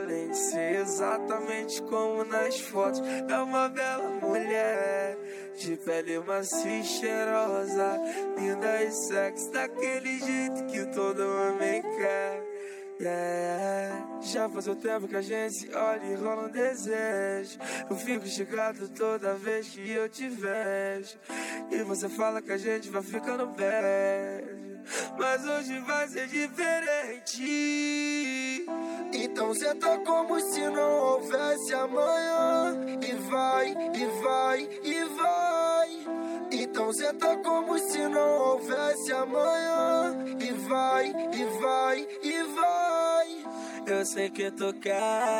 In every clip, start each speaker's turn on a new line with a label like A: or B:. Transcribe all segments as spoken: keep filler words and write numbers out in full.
A: além de ser exatamente como nas fotos, é uma bela mulher, de pele macia e cheirosa, linda e sexy, daquele jeito que todo homem quer. Yeah. Já faz o tempo que a gente se olha e rola um desejo. Eu fico chegado toda vez que eu te vejo, e você fala que a gente vai ficando bem, mas hoje vai ser diferente. Então senta como se não houvesse amanhã, e vai, e vai, e vai. Então senta como se não houvesse amanhã, e vai, e vai, e vai. Eu sei que tu quer,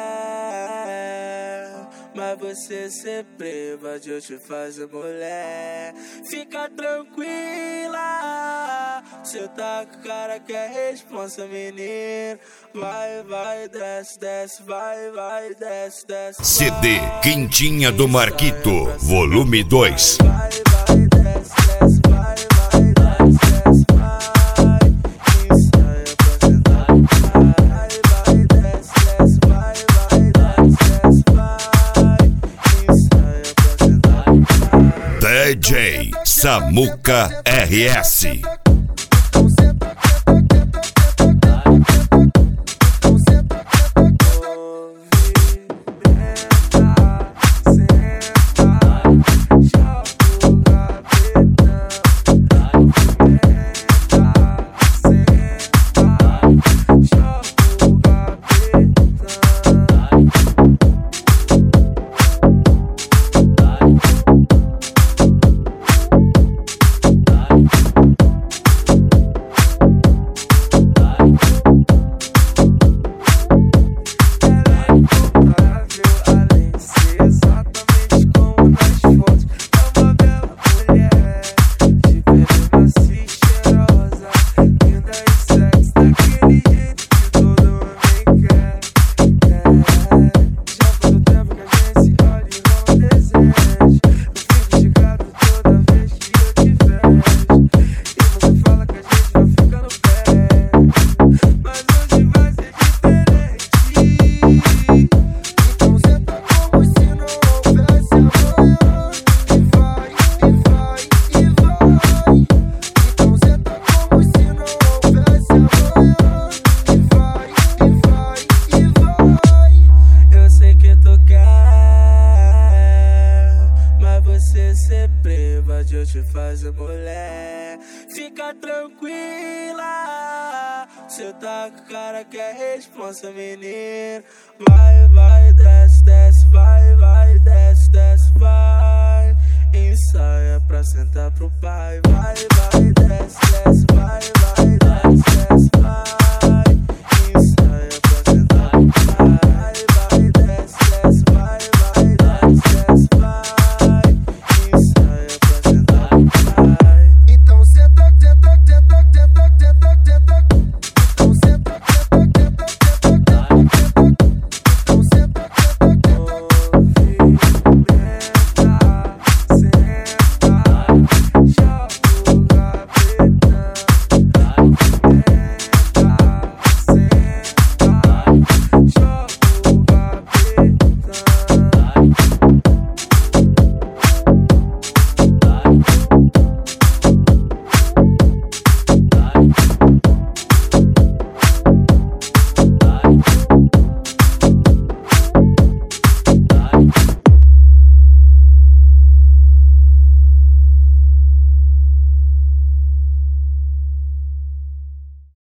A: mas você sempre invadiu, te fazer mulher. Fica tranquila, cê tá com cara que é responsa, menino. Vai, vai, desce, desce, vai, vai, desce, desce.
B: C D Quintinha do Marquito, volume dois.
A: Vai, vai, desce, desce, vai, vai, desce, desce, vai.
B: D J Samuca R S. Sempre invadiu, te fazer mulher. Fica tranquila, cê tá com cara que é responsa, menino. Vai, vai, desce, desce, vai, vai, desce, desce, vai. Ensaia pra sentar pro pai. Vai, vai, desce, desce, vai, vai, desce, desce, vai.